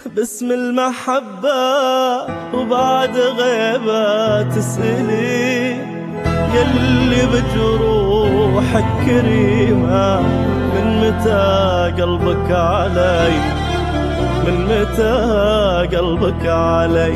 باسم المحبة وبعد غيبة تسألي يلي بجروحك كريمة من متى قلبك علي، من متى قلبك علي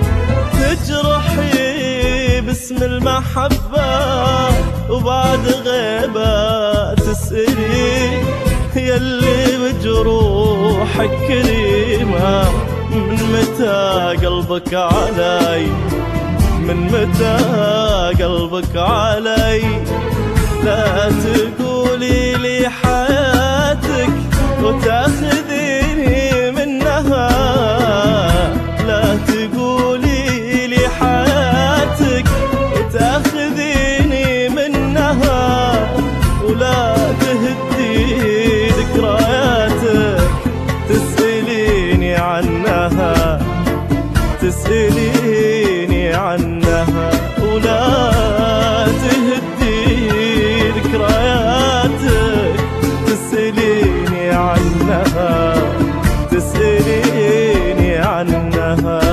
تجرحي باسم المحبة وبعد غيبة تسألي يلي بجروحك كريمة من متى قلبك علي، من متى قلبك علي. لا تقولي لي حياتك وتاخذيني منها، لا تقولي لي حياتك وتاخذيني منها، ولا تهدي ذكرياتك تسأليني عنها، تسأليني عنها، ولا تهدي ذكرياتك تسأليني عنها، تسأليني عنها.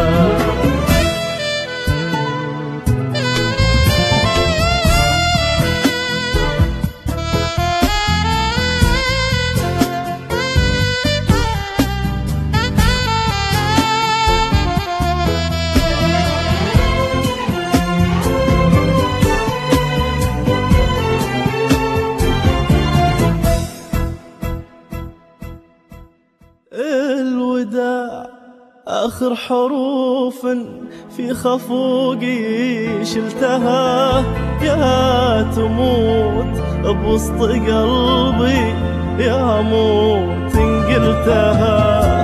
الوداع آخر حروف في خفوقي شلتها، يا تموت بوسط قلبي يا موت إن قلتها.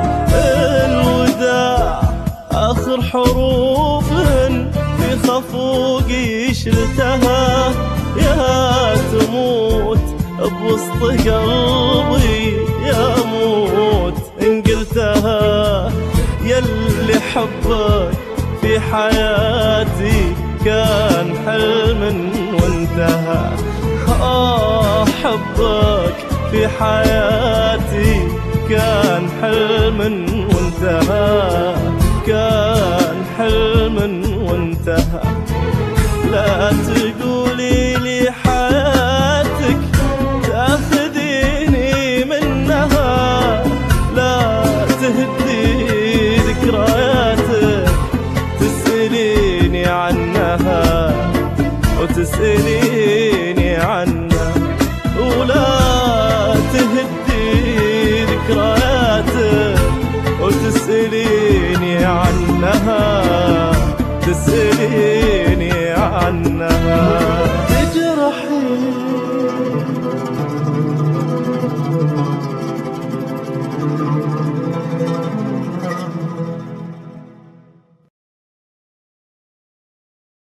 الوداع آخر حروف في خفوقي شلتها، يا تموت بوسط قلبي يا موت إن قلتها. يلي حبك في حياتي كان حلم وانتهى، حبك في حياتي كان حلم وانتهى.